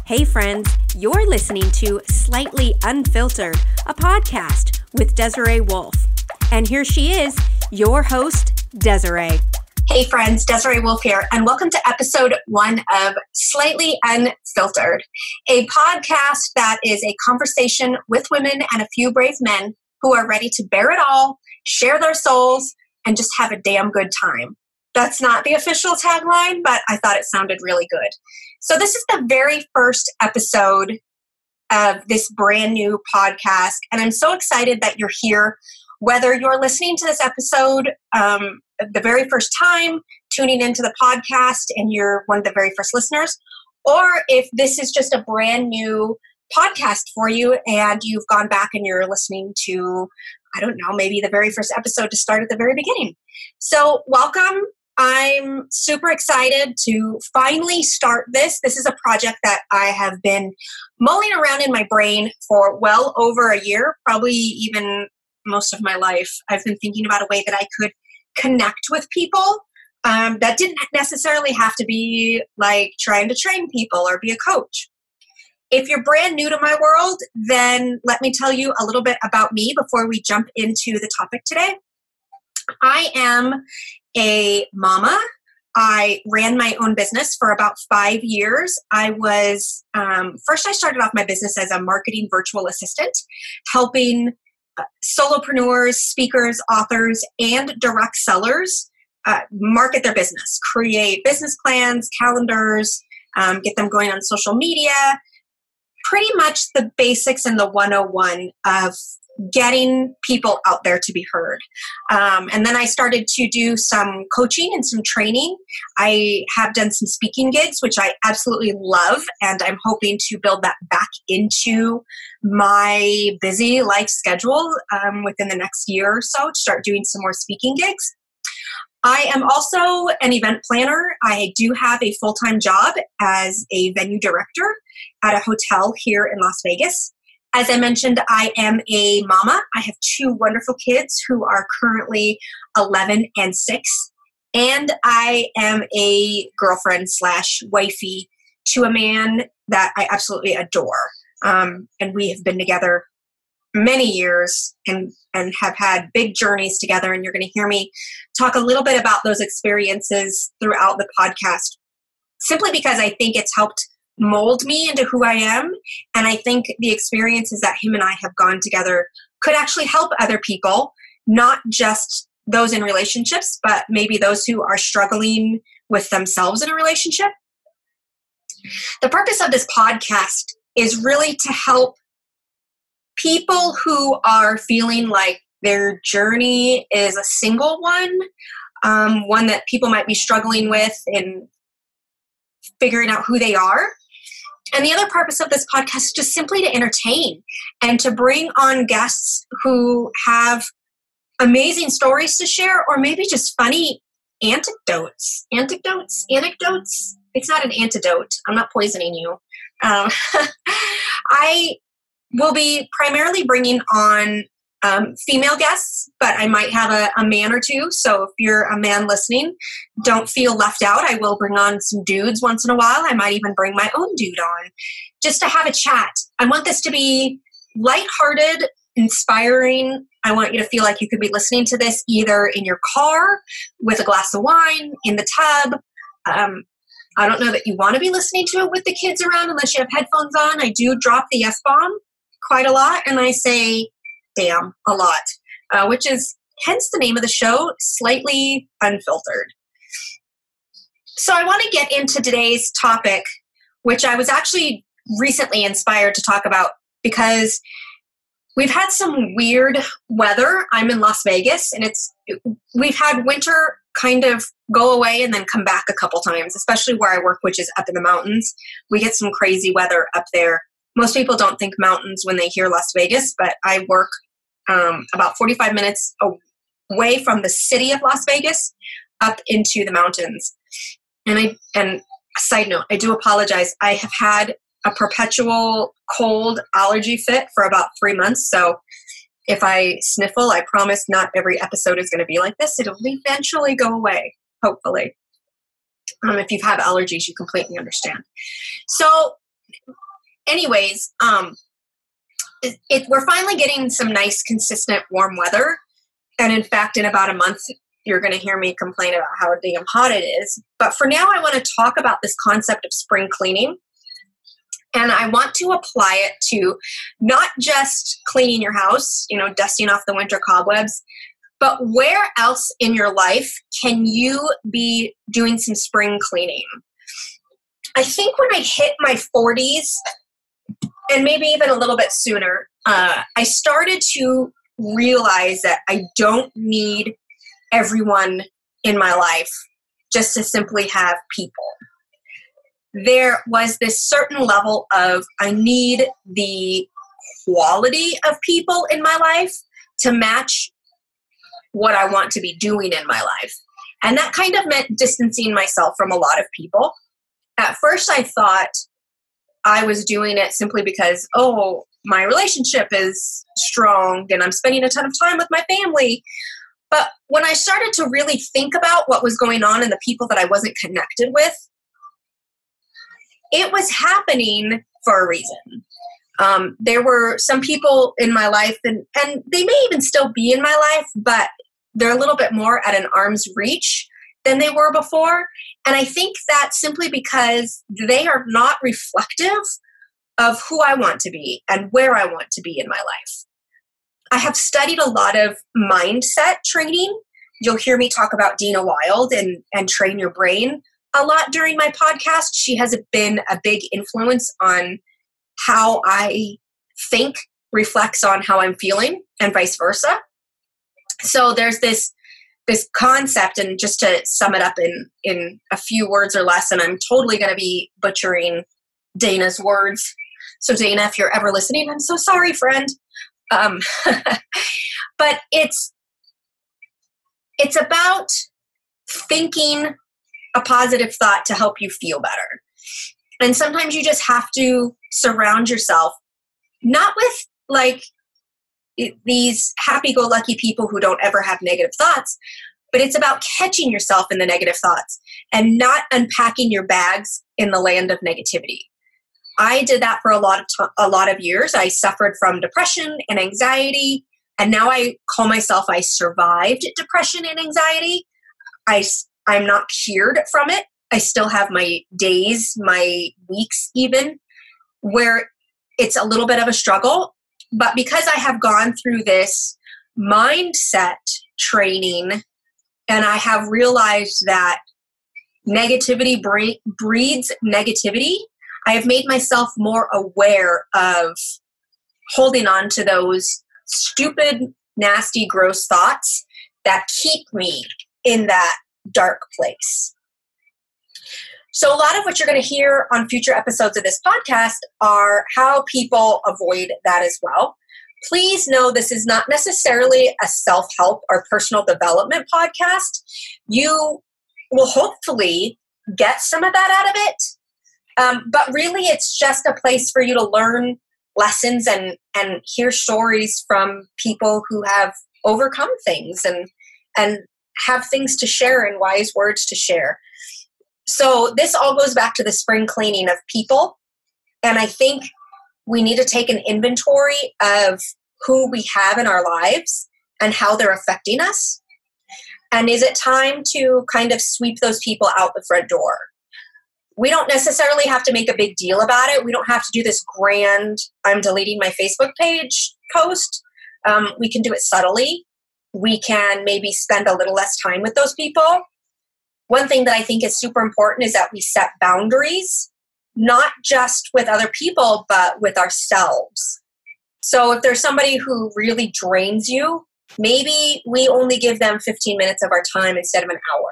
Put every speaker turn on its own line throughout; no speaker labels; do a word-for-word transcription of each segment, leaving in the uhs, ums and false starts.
Hey friends, you're listening to Slightly Unfiltered, a podcast with Desiree Wolf. And here she is, your host, Desiree.
Hey friends, Desiree Wolf here, and welcome to episode one of Slightly Unfiltered, a podcast that is a conversation with women and a few brave men who are ready to bear it all, share their souls, and just have a damn good time. That's not the official tagline, but I thought it sounded really good. So this is the very first episode of this brand new podcast, and I'm so excited that you're here. Whether you're listening to this episode um, the very first time, tuning into the podcast, and you're one of the very first listeners, or if this is just a brand new podcast for you and you've gone back and you're listening to, I don't know, maybe the very first episode to start at the very beginning. So welcome. I'm super excited to finally start this. This is a project that I have been mulling around in my brain for well over a year, probably even most of my life. I've been thinking about a way that I could connect with people um, that didn't necessarily have to be like trying to train people or be a coach. If you're brand new to my world, then let me tell you a little bit about me before we jump into the topic today. I am a mama. I ran my own business for about five years. I was, um, first I started off my business as a marketing virtual assistant, helping uh, solopreneurs, speakers, authors, and direct sellers uh, market their business, create business plans, calendars, um, get them going on social media, pretty much the basics and the one oh one of getting people out there to be heard. Um, and then I started to do some coaching and some training. I have done some speaking gigs, which I absolutely love. And I'm hoping to build that back into my busy life schedule um, within the next year or so to start doing some more speaking gigs. I am also an event planner. I do have a full-time job as a venue director at a hotel here in Las Vegas. As I mentioned, I am a mama. I have two wonderful kids who are currently eleven and six. And I am a girlfriend slash wifey to a man that I absolutely adore. Um, and we have been together many years and, and have had big journeys together. And you're going to hear me talk a little bit about those experiences throughout the podcast, simply because I think it's helped mold me into who I am. And I think the experiences that him and I have gone together could actually help other people, not just those in relationships, but maybe those who are struggling with themselves in a relationship. The purpose of this podcast is really to help people who are feeling like their journey is a single one, um, one that people might be struggling with in figuring out who they are. And the other purpose of this podcast is just simply to entertain and to bring on guests who have amazing stories to share, or maybe just funny anecdotes. Anecdotes? Anecdotes? It's not an antidote. I'm not poisoning you. Um, I will be primarily bringing on um, female guests, but I might have a, a man or two. So if you're a man listening, don't feel left out. I will bring on some dudes once in a while. I might even bring my own dude on just to have a chat. I want this to be lighthearted, inspiring. I want you to feel like you could be listening to this either in your car with a glass of wine, in the tub. Um, I don't know that you want to be listening to it with the kids around unless you have headphones on. I do drop the F-bomb quite a lot, and I say damn a lot, uh, which is hence the name of the show, Slightly Unfiltered. So I want to get into today's topic, which I was actually recently inspired to talk about because we've had some weird weather. I'm in Las Vegas, and it's we've had winter kind of go away and then come back a couple times, especially where I work, which is up in the mountains. We get some crazy weather up there. Most people don't think mountains when they hear Las Vegas, but I work um, about forty-five minutes away from the city of Las Vegas up into the mountains. And I and side note, I do apologize. I have had a perpetual cold allergy fit for about three months. So if I sniffle, I promise not every episode is going to be like this. It'll eventually go away, hopefully. Um, if you've had allergies, you completely understand. So anyways, um, it, it, we're finally getting some nice, consistent, warm weather. And in fact, in about a month, you're going to hear me complain about how damn hot it is. But for now, I want to talk about this concept of spring cleaning. And I want to apply it to not just cleaning your house, you know, dusting off the winter cobwebs, but where else in your life can you be doing some spring cleaning? I think when I hit my forties, and maybe even a little bit sooner, uh, I started to realize that I don't need everyone in my life just to simply have people. There was this certain level of, I need the quality of people in my life to match what I want to be doing in my life. And that kind of meant distancing myself from a lot of people. At first, I thought I was doing it simply because, oh, my relationship is strong and I'm spending a ton of time with my family. But when I started to really think about what was going on in the people that I wasn't connected with, it was happening for a reason. Um, there were some people in my life, and, and they may even still be in my life, but they're a little bit more at an arm's reach than they were before. And I think that's simply because they are not reflective of who I want to be and where I want to be in my life. I have studied a lot of mindset training. You'll hear me talk about Dina Wild and, and Train Your Brain a lot during my podcast. She has been a big influence on how I think reflects on how I'm feeling and vice versa. So there's this this concept, and just to sum it up in, in a few words or less, and I'm totally going to be butchering Dana's words. So Dana, if you're ever listening, I'm so sorry, friend. Um, but it's it's about thinking a positive thought to help you feel better. And sometimes you just have to surround yourself, not with like these happy-go-lucky people who don't ever have negative thoughts, but it's about catching yourself in the negative thoughts and not unpacking your bags in the land of negativity. I did that for a lot of t- a lot of years. I suffered from depression and anxiety, and now I call myself I survived depression and anxiety. I, I'm not cured from it. I still have my days, my weeks even, where it's a little bit of a struggle. But because I have gone through this mindset training, and I have realized that negativity bre- breeds negativity, I have made myself more aware of holding on to those stupid, nasty, gross thoughts that keep me in that dark place. So a lot of what you're going to hear on future episodes of this podcast are how people avoid that as well. Please know this is not necessarily a self-help or personal development podcast. You will hopefully get some of that out of it. Um, but really, it's just a place for you to learn lessons and, and hear stories from people who have overcome things and, and have things to share and wise words to share. So this all goes back to the spring cleaning of people. And I think we need to take an inventory of who we have in our lives and how they're affecting us. And is it time to kind of sweep those people out the front door? We don't necessarily have to make a big deal about it. We don't have to do this grand, I'm deleting my Facebook page post. Um, we can do it subtly. We can maybe spend a little less time with those people. One thing that I think is super important is that we set boundaries, not just with other people, but with ourselves. So if there's somebody who really drains you, maybe we only give them fifteen minutes of our time instead of an hour.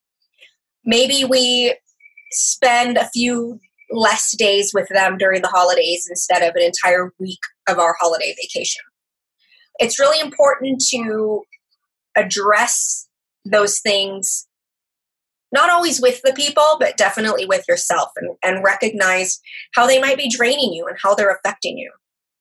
Maybe we spend a few less days with them during the holidays instead of an entire week of our holiday vacation. It's really important to address those things, not always with the people, but definitely with yourself, and, and recognize how they might be draining you and how they're affecting you.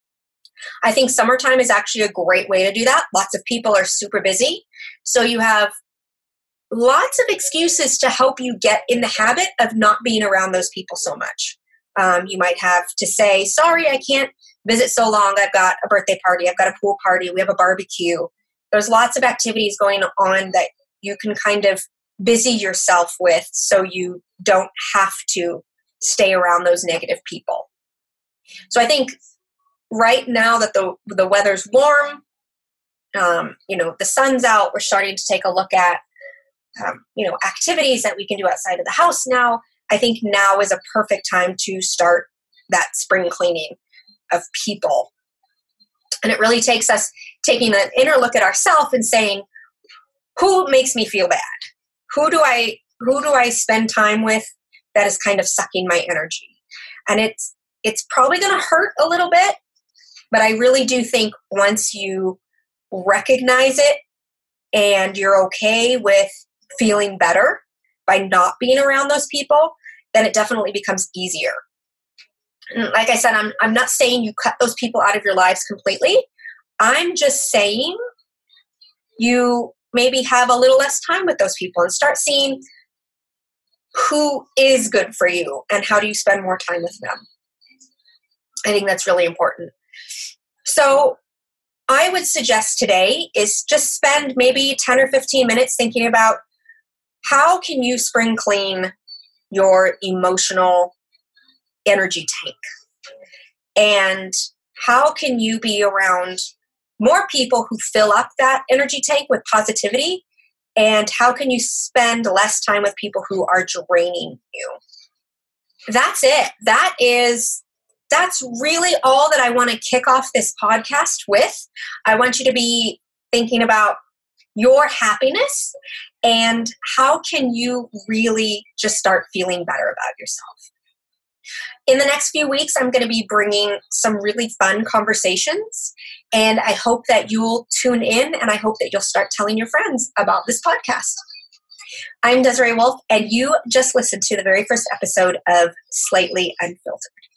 I think summertime is actually a great way to do that. Lots of people are super busy. So you have lots of excuses to help you get in the habit of not being around those people so much. Um, you might have to say, sorry, I can't visit so long. I've got a birthday party. I've got a pool party. We have a barbecue. There's lots of activities going on that you can kind of busy yourself with so you don't have to stay around those negative people. So I think right now that the the weather's warm, um, you know, the sun's out, we're starting to take a look at, um, you know, activities that we can do outside of the house now. I think now is a perfect time to start that spring cleaning of people. And it really takes us taking an inner look at ourselves and saying, who makes me feel bad? Who do I who do I spend time with that is kind of sucking my energy? And it's it's probably going to hurt a little bit, but I really do think once you recognize it and you're okay with feeling better by not being around those people, then it definitely becomes easier. And like I said, I'm I'm not saying you cut those people out of your lives completely. I'm just saying you maybe have a little less time with those people and start seeing who is good for you and how do you spend more time with them. I think that's really important. So I would suggest today is just spend maybe ten or fifteen minutes thinking about how can you spring clean your emotional energy tank, and how can you be around more people who fill up that energy tank with positivity, and how can you spend less time with people who are draining you. That's it. That is that's really all that I want to kick off this podcast with. I want you to be thinking about your happiness and how can you really just start feeling better about yourself. In the next few weeks, I'm going to be bringing some really fun conversations, and I hope that you'll tune in, and I hope that you'll start telling your friends about this podcast. I'm Desiree Wolf, and you just listened to the very first episode of Slightly Unfiltered.